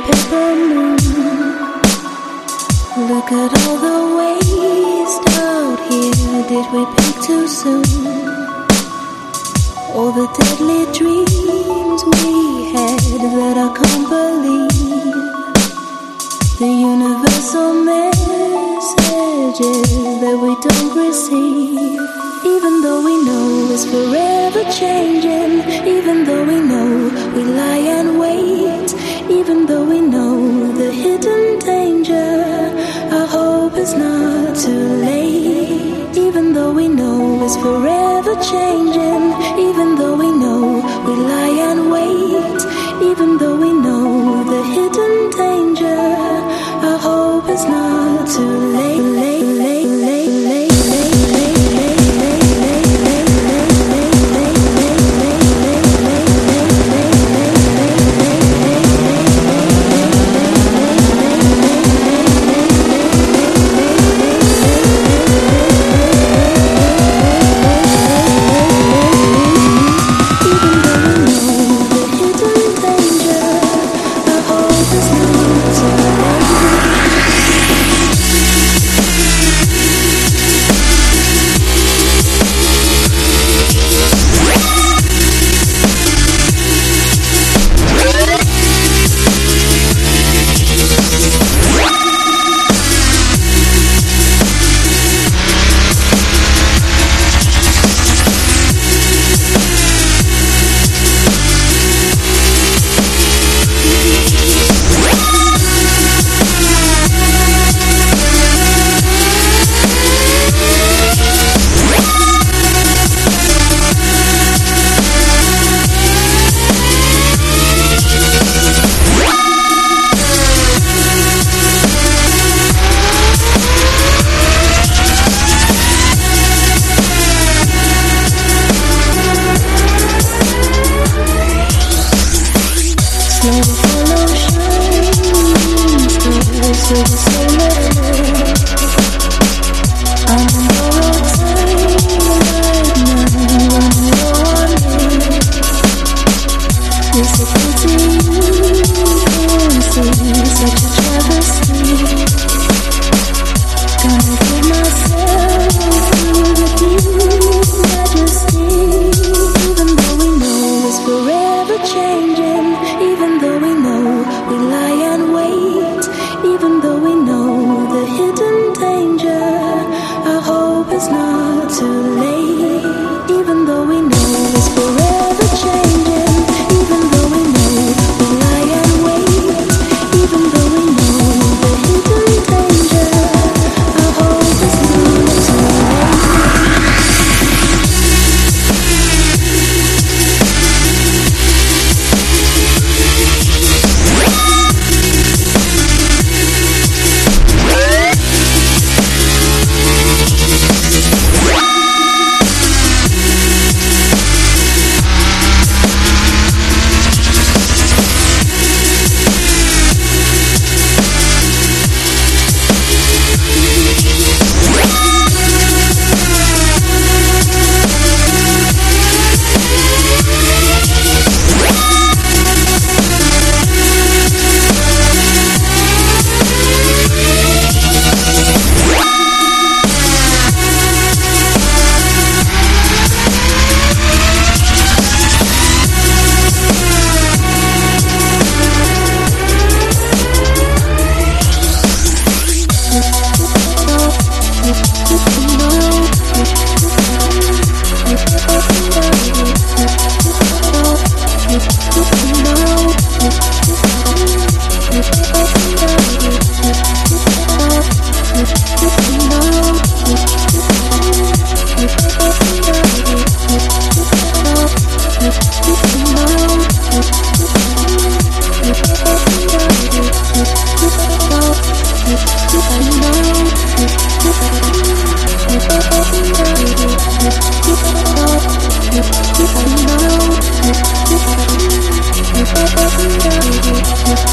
paper moon. Look at all the waste out here. Did we peak too soon? All the deadly dreams we had that I can't believe. The universal messages that we don't receive. Even though we know it's forever changing, even though we know we lie and wait, even though we know the hidden danger, I hope it's not too late. Even though we know it's forever changing, even though we know we lie and wait, even though we know the hidden danger, I hope it's not too late. I know.